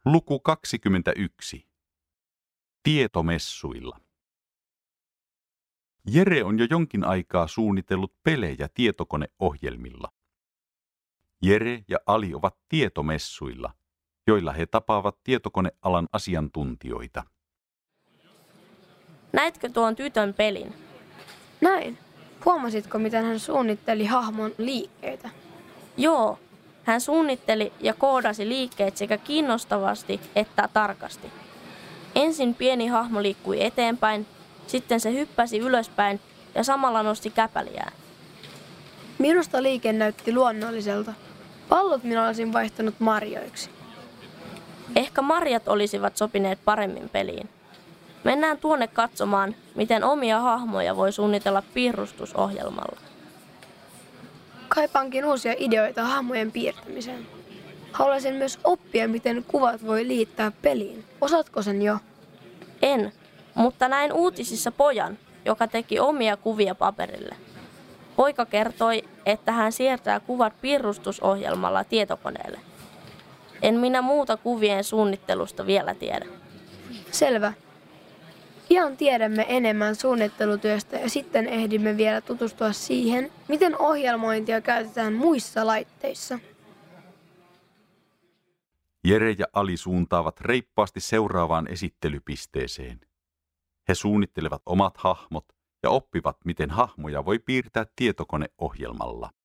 Luku 21. Tietomessuilla. Jere on jo jonkin aikaa suunnitellut pelejä tietokoneohjelmilla. Jere ja Ali ovat tietomessuilla, joilla he tapaavat tietokonealan asiantuntijoita. Näitkö tuon tytön pelin? Näin. Huomasitko, miten hän suunnitteli hahmon liikkeitä? Joo, hän suunnitteli ja koodasi liikkeet sekä kiinnostavasti että tarkasti. Ensin pieni hahmo liikkui eteenpäin, sitten se hyppäsi ylöspäin ja samalla nosti käpäliään. Minusta liike näytti luonnolliselta. Pallot minä olisin vaihtanut marjoiksi. Ehkä marjat olisivat sopineet paremmin peliin. Mennään tuonne katsomaan, miten omia hahmoja voi suunnitella piirustusohjelmalla. Kaipaankin uusia ideoita hahmojen piirtämiseen. Haluaisin myös oppia, miten kuvat voi liittää peliin. Osaatko sen jo? En, mutta näin uutisissa pojan, joka teki omia kuvia paperille. Poika kertoi, että hän siirtää kuvat piirustusohjelmalla tietokoneelle. En minä muuta kuvien suunnittelusta vielä tiedä. Selvä. Pian tiedämme enemmän suunnittelutyöstä ja sitten ehdimme vielä tutustua siihen, miten ohjelmointia käytetään muissa laitteissa. Jere ja Ali suuntaavat reippaasti seuraavaan esittelypisteeseen. He suunnittelevat omat hahmot ja oppivat, miten hahmoja voi piirtää tietokoneohjelmalla.